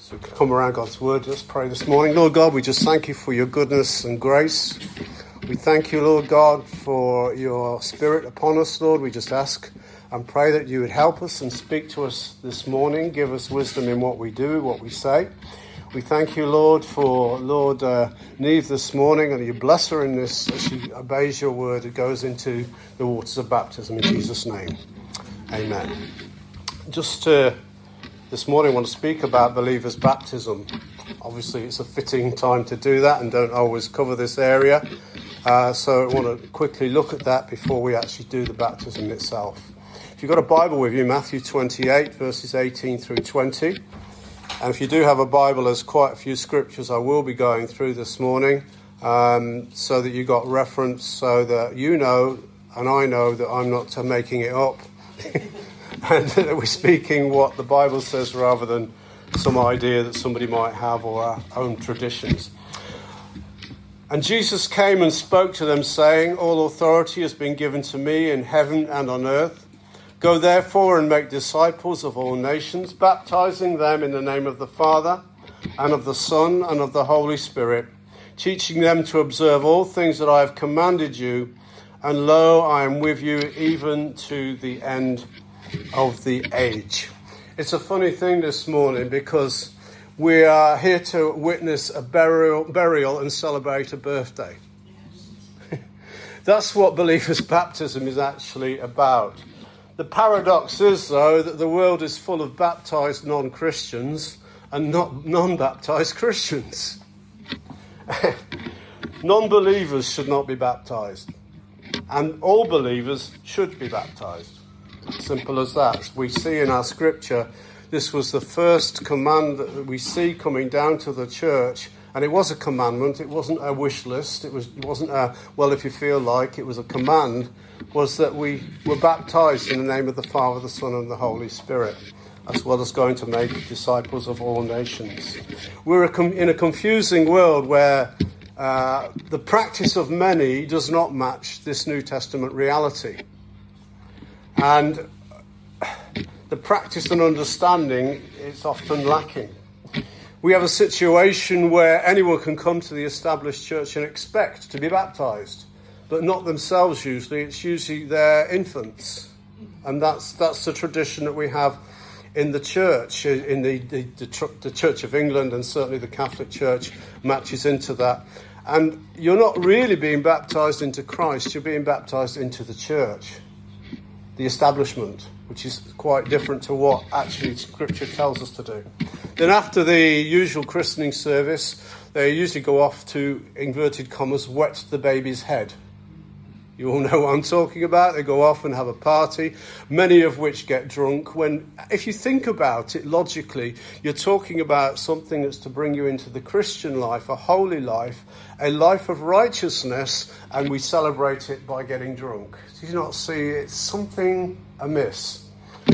So we can come around God's word. Let's pray this morning. Lord God, we just thank you for your goodness and grace. We thank you, Lord God, for your spirit upon us, Lord. We just ask and pray that you would help us and speak to us this morning. Give us wisdom in what we do, what we say. We thank you, Lord, for Neve this morning, and you bless her in this as she obeys your word. It goes into the waters of baptism in Jesus' name. Amen. This morning I want to speak about believers' baptism. Obviously it's a fitting time to do that and don't always cover this area. So I want to quickly look at that before we actually do the baptism itself. If you've got a Bible with you, Matthew 28, verses 18 through 20. And if you do have a Bible, there's quite a few scriptures I will be going through this morning, so that you got reference, so that you know and I know that I'm not making it up. And that we're speaking what the Bible says rather than some idea that somebody might have or our own traditions. And Jesus came and spoke to them, saying, "All authority has been given to me in heaven and on earth. Go therefore and make disciples of all nations, baptizing them in the name of the Father and of the Son and of the Holy Spirit, teaching them to observe all things that I have commanded you. And lo, I am with you even to the end of the age." It's a funny thing this morning because we are here to witness a burial and celebrate a birthday. That's what believers' baptism is actually about. The paradox is, though, that the world is full of baptized non-Christians and not non-baptized Christians. Non-believers should not be baptized, and all believers should be baptized. Simple as that. We see in our scripture, this was the first command that we see coming down to the church, and it was a commandment. It wasn't a wish list. It wasn't a, well, if you feel like. It was a command, was that we were baptized in the name of the Father, the Son, and the Holy Spirit, as well as going to make disciples of all nations. We're in a confusing world where the practice of many does not match this New Testament reality. And the practice and understanding is often lacking. We have a situation where anyone can come to the established church and expect to be baptized, but not themselves usually. It's usually their infants. And that's the tradition that we have in the church, in the Church of England, and certainly the Catholic Church matches into that. And you're not really being baptized into Christ, you're being baptized into the church, the establishment, which is quite different to what actually Scripture tells us to do. Then after the usual christening service, they usually go off to, inverted commas, wet the baby's head. You all know what I'm talking about. They go off and have a party, many of which get drunk. When, if you think about it logically, you're talking about something that's to bring you into the Christian life, a holy life, a life of righteousness, and we celebrate it by getting drunk. Do you not see it's something amiss?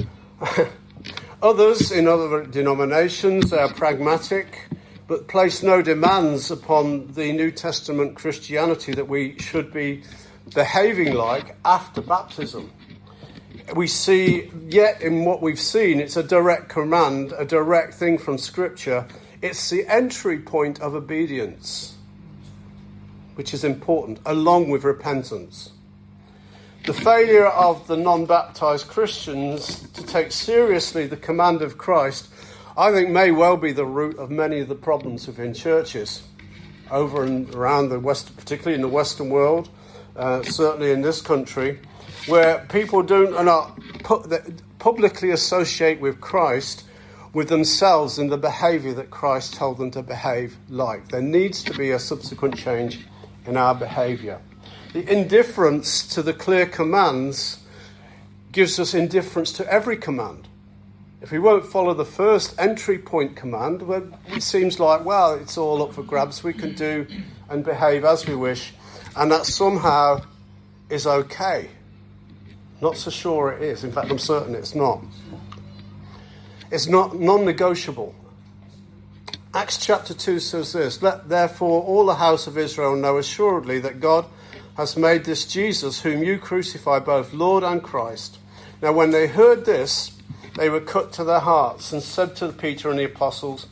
Others, in other denominations, they are pragmatic, but place no demands upon the New Testament Christianity that we should be behaving like after baptism. We see, yet in what we've seen, it's a direct command, a direct thing from Scripture. It's the entry point of obedience, which is important, along with repentance. The failure of the non-baptized Christians to take seriously the command of Christ, I think, may well be the root of many of the problems within churches over and around the West, particularly in the Western world. Certainly in this country, where people do not publicly associate with Christ with themselves in the behaviour that Christ told them to behave like. There needs to be a subsequent change in our behaviour. The indifference to the clear commands gives us indifference to every command. If we won't follow the first entry point command, well, it seems like, well, it's all up for grabs. We can do and behave as we wish. And that somehow is okay. Not so sure it is. In fact, I'm certain it's not. It's not non-negotiable. Acts chapter 2 says this: "Let therefore all the house of Israel know assuredly that God has made this Jesus, whom you crucified, both Lord and Christ." Now when they heard this, they were cut to their hearts and said to Peter and the apostles,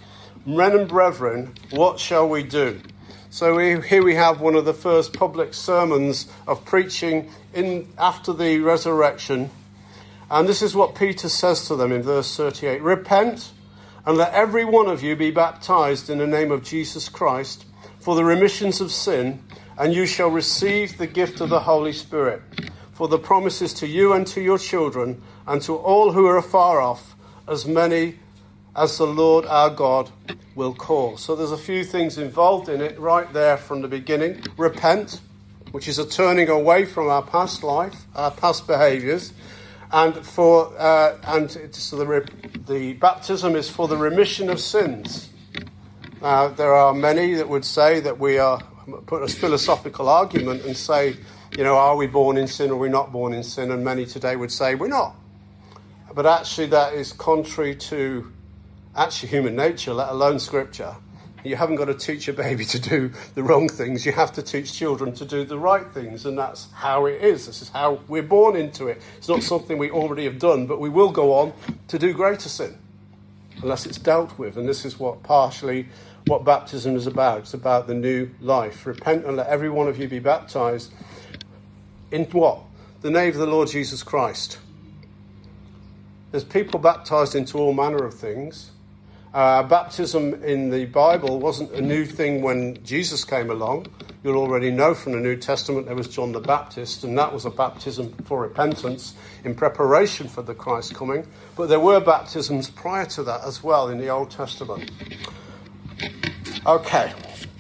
Men and brethren, what shall we do? So here we have one of the first public sermons of preaching after the resurrection. And this is what Peter says to them in verse 38. Repent, and let every one of you be baptized in the name of Jesus Christ for the remissions of sin, and you shall receive the gift of the Holy Spirit. For the promise is to you and to your children, and to all who are afar off, as many as the Lord our God will call. So there's a few things involved in it right there from the beginning. Repent, which is a turning away from our past life, our past behaviours, and the baptism is for the remission of sins. There are many that would say that we are put a philosophical argument and say, are we born in sin or are we not born in sin? And many today would say we're not. But actually that is contrary to human nature, let alone Scripture. You haven't got to teach a baby to do the wrong things. You have to teach children to do the right things, and that's how it is. This is how we're born into it. It's not something we already have done, but we will go on to do greater sin unless it's dealt with. And this is what baptism is about. It's about the new life. Repent and let every one of you be baptized in what? The name of the Lord Jesus Christ. There's people baptized into all manner of things. Baptism in the Bible wasn't a new thing when Jesus came along. You'll already know from the New Testament there was John the Baptist, and that was a baptism for repentance in preparation for the Christ coming. But there were baptisms prior to that as well in the Old Testament. Okay.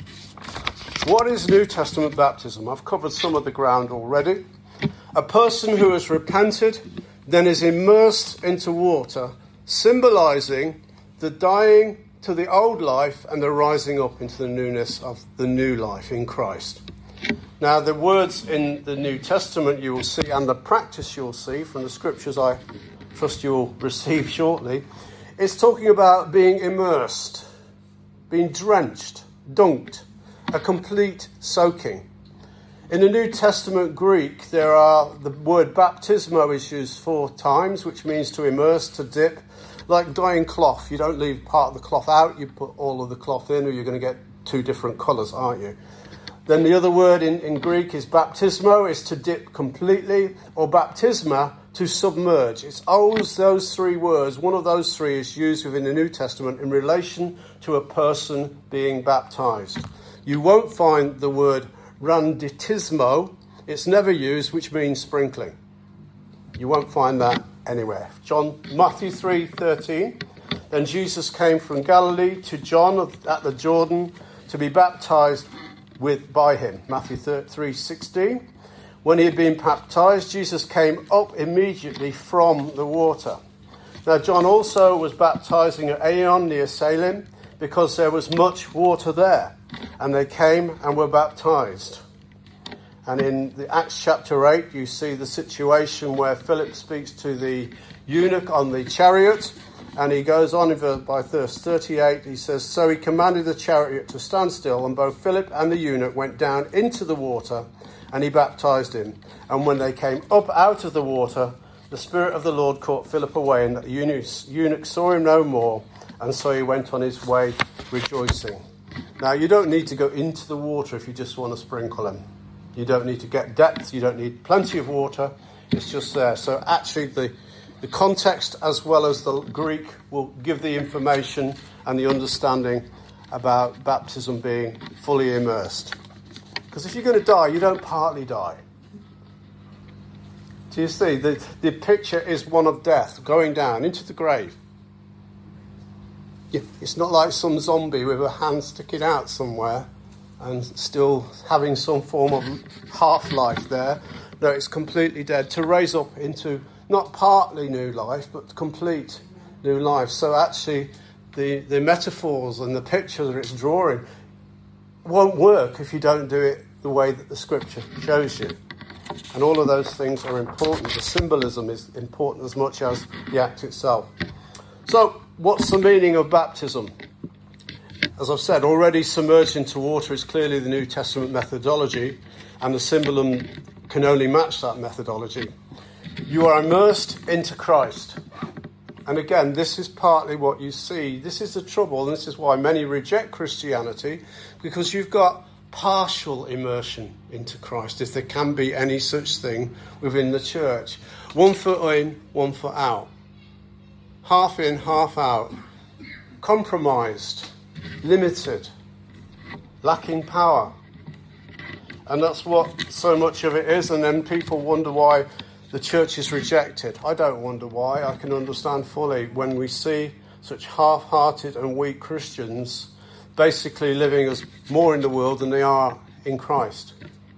What is New Testament baptism? I've covered some of the ground already. A person who has repented then is immersed into water, symbolising the dying to the old life and the rising up into the newness of the new life in Christ. Now, the words in the New Testament you will see, and the practice you'll see from the Scriptures I trust you'll receive shortly, is talking about being immersed, being drenched, dunked, a complete soaking. In the New Testament Greek, the word baptismo is used 4 times, which means to immerse, to dip. Like dyeing cloth, you don't leave part of the cloth out, you put all of the cloth in, or you're going to get 2 different colours, aren't you? Then the other word in Greek is baptismo, is to dip completely, or baptisma, to submerge. It's always those 3 words. One of those 3 is used within the New Testament in relation to a person being baptised. You won't find the word randitismo. It's never used, which means sprinkling. You won't find that anywhere. Matthew 3:13. Then Jesus came from Galilee to John at the Jordan to be baptized by him. Matthew 3:16. When he had been baptized, Jesus came up immediately from the water. Now John also was baptizing at Aenon near Salim because there was much water there, and they came and were baptized. And in the Acts chapter 8, you see the situation where Philip speaks to the eunuch on the chariot, and he goes on by verse 38, he says, So he commanded the chariot to stand still, and both Philip and the eunuch went down into the water, and he baptized him. And when they came up out of the water, the Spirit of the Lord caught Philip away, and the eunuch saw him no more, and so he went on his way rejoicing. Now, you don't need to go into the water if you just want to sprinkle him. You don't need to get depth. You don't need plenty of water. It's just there. So actually the context as well as the Greek will give the information and the understanding about baptism being fully immersed. Because if you're going to die, you don't partly die. Do you see? The picture is one of death, going down into the grave. It's not like some zombie with a hand sticking out somewhere and still having some form of half-life there. No, it's completely dead. To raise up into not partly new life, but complete new life. So actually, the metaphors and the picture that it's drawing won't work if you don't do it the way that the Scripture shows you. And all of those things are important. The symbolism is important as much as the act itself. So, what's the meaning of baptism? As I've said, already submerged into water is clearly the New Testament methodology, and the symbolism can only match that methodology. You are immersed into Christ, And again, this is partly what you see. This is the trouble, and this is why many reject Christianity, because you've got partial immersion into Christ, if there can be any such thing within the church. 1 foot in, 1 foot out. Half in, half out. Compromised, limited, lacking power. And that's what so much of it is. And then people wonder why the church is rejected. I don't wonder why. I can understand fully when we see such half-hearted and weak Christians basically living as more in the world than they are in Christ.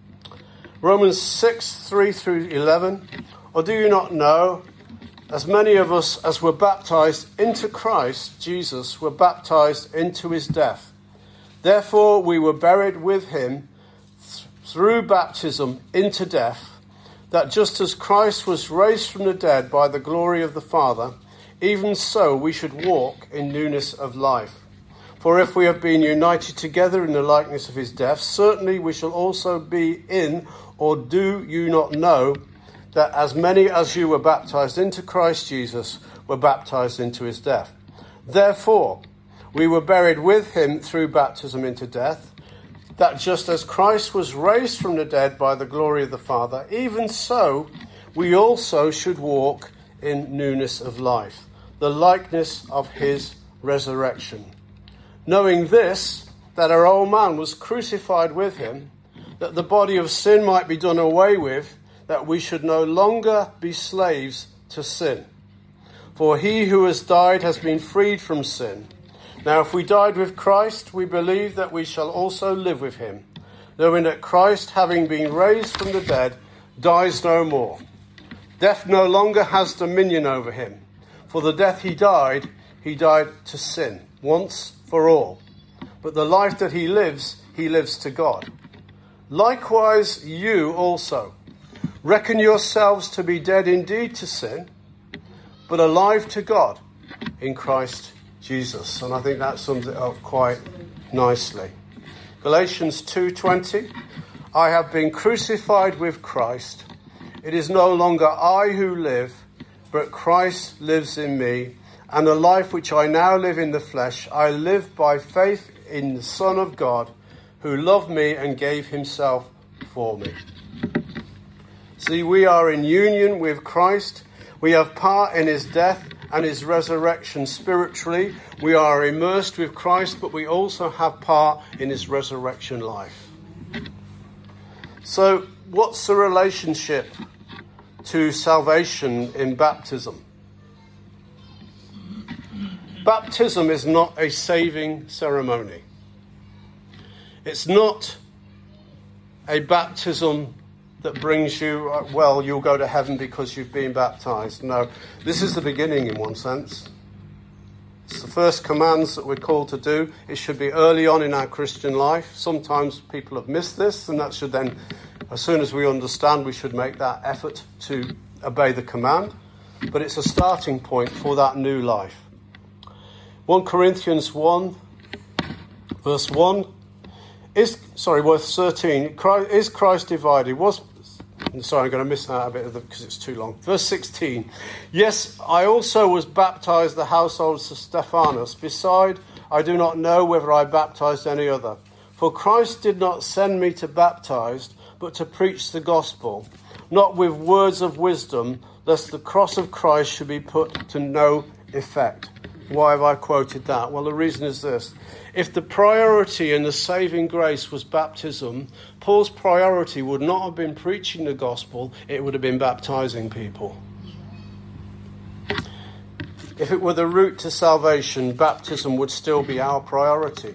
Romans 6, 3 through 11. Or do you not know, as many of us as were baptized into Christ Jesus were baptized into his death. Therefore we were buried with him through baptism into death, that just as Christ was raised from the dead by the glory of the Father, even so we should walk in newness of life. For if we have been united together in the likeness of his death, certainly we shall also be in, or do you not know, that as many as you were baptized into Christ Jesus were baptized into his death. Therefore, we were buried with him through baptism into death, that just as Christ was raised from the dead by the glory of the Father, even so we also should walk in newness of life, the likeness of his resurrection. Knowing this, that our old man was crucified with him, that the body of sin might be done away with, that we should no longer be slaves to sin. For he who has died has been freed from sin. Now if we died with Christ, we believe that we shall also live with him, knowing that Christ, having been raised from the dead, dies no more. Death no longer has dominion over him. For the death he died to sin, once for all. But the life that he lives to God. Likewise you also, reckon yourselves to be dead indeed to sin, but alive to God in Christ Jesus. And I think that sums it up quite nicely. Galatians 2:20, I have been crucified with Christ. It is no longer I who live, but Christ lives in me. And the life which I now live in the flesh, I live by faith in the Son of God, who loved me and gave himself for me. See, we are in union with Christ. We have part in his death and his resurrection spiritually. We are immersed with Christ, but we also have part in his resurrection life. So, what's the relationship to salvation in baptism? Baptism is not a saving ceremony. It's not a baptism that brings you, well, you'll go to heaven because you've been baptized. No, this is the beginning in one sense. It's the first commands that we're called to do. It should be early on in our Christian life. Sometimes people have missed this, and that should then, as soon as we understand, we should make that effort to obey the command. But it's a starting point for that new life. 1 Corinthians 1, verse 1, verse 13, is Christ divided? I'm going to miss out a bit of it because it's too long. Verse 16, yes, I also was baptized the household of Stephanas. Beside, I do not know whether I baptized any other. For Christ did not send me to baptize, but to preach the gospel, not with words of wisdom, lest the cross of Christ should be put to no effect. Why have I quoted that? Well, the reason is this. If the priority in the saving grace was baptism, Paul's priority would not have been preaching the gospel, it would have been baptizing people. If it were the route to salvation, baptism would still be our priority.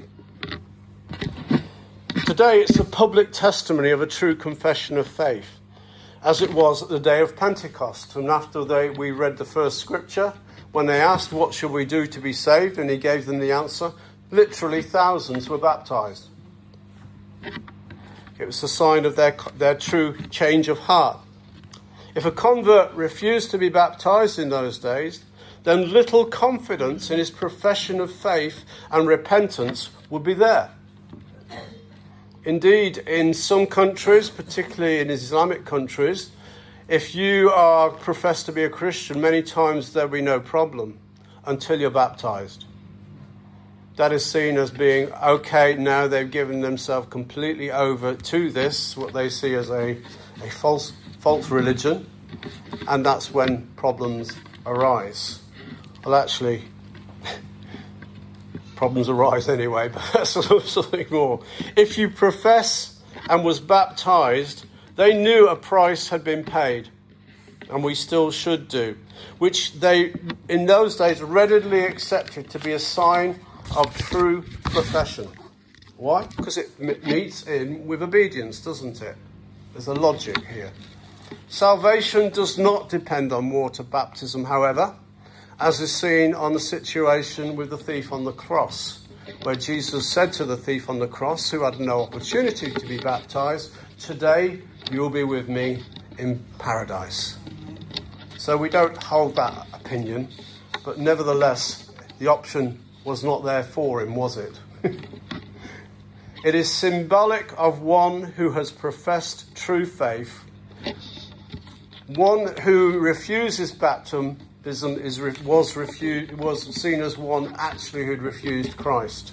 Today, it's a public testimony of a true confession of faith, as it was at the day of Pentecost. And after we read the first scripture, when they asked, what should we do to be saved? And he gave them the answer. Literally thousands were baptized. It was a sign of their true change of heart. If a convert refused to be baptized in those days, then little confidence in his profession of faith and repentance would be there. Indeed, in some countries, particularly in Islamic countries, if you are professed to be a Christian, many times there'll be no problem. until you're baptized. That is seen as being, okay, now they've given themselves completely over to this, what they see as a false religion, and that's when problems arise. Well, actually, problems arise anyway, but that's something more. If you profess and was baptized, they knew a price had been paid, and we still should do, which they, in those days, readily accepted to be a sign of true profession. Why? Because it meets in with obedience, doesn't it? There's a logic here. Salvation does not depend on water baptism, however, as is seen on the situation with the thief on the cross, where Jesus said to the thief on the cross, who had no opportunity to be baptized, "Today you'll be with me in paradise." So we don't hold that opinion, but nevertheless, the option was not there for him, was it? It is symbolic of one who has professed true faith. One who refuses baptism was seen as one actually who'd refused Christ.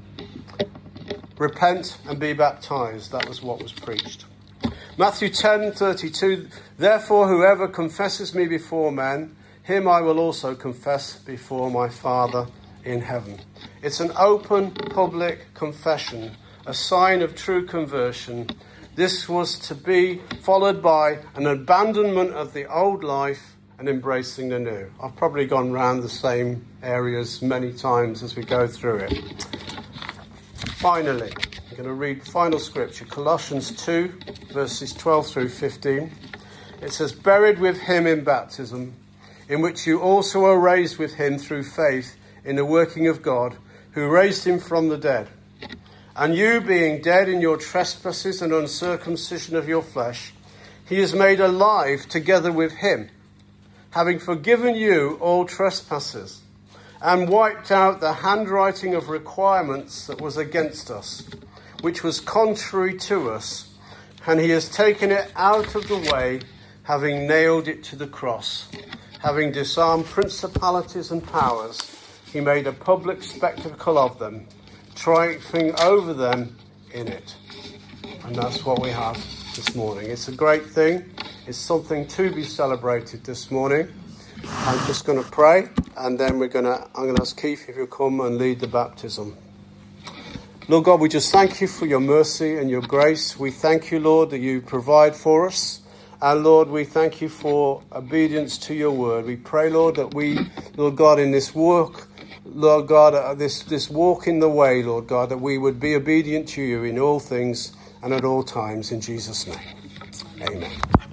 Repent and be baptized. That was what was preached. Matthew 10:32. Therefore, whoever confesses me before men, him I will also confess before my Father in heaven. It's an open, public confession, a sign of true conversion. This was to be followed by an abandonment of the old life and embracing the new. I've probably gone round the same areas many times as we go through it. Finally, I'm going to read final scripture, Colossians 2, verses 12 through 15. It says, "Buried with him in baptism, in which you also are raised with him through faith in the working of God, who raised him from the dead. And you, being dead in your trespasses and uncircumcision of your flesh, he is made alive together with him, having forgiven you all trespasses, and wiped out the handwriting of requirements that was against us, which was contrary to us, and he has taken it out of the way, having nailed it to the cross. Having disarmed principalities and powers, he made a public spectacle of them, triumphing over them in it." And that's what we have this morning. It's a great thing. It's something to be celebrated this morning. I'm just going to pray, and then I'm going to ask Keith if you'll come and lead the baptism. Lord God, we just thank you for your mercy and your grace. We thank you, Lord, that you provide for us. And Lord, we thank you for obedience to your word. We pray, Lord, that we, Lord God, in this walk, Lord God, this walk in the way, Lord God, that we would be obedient to you in all things and at all times, in Jesus' name. Amen.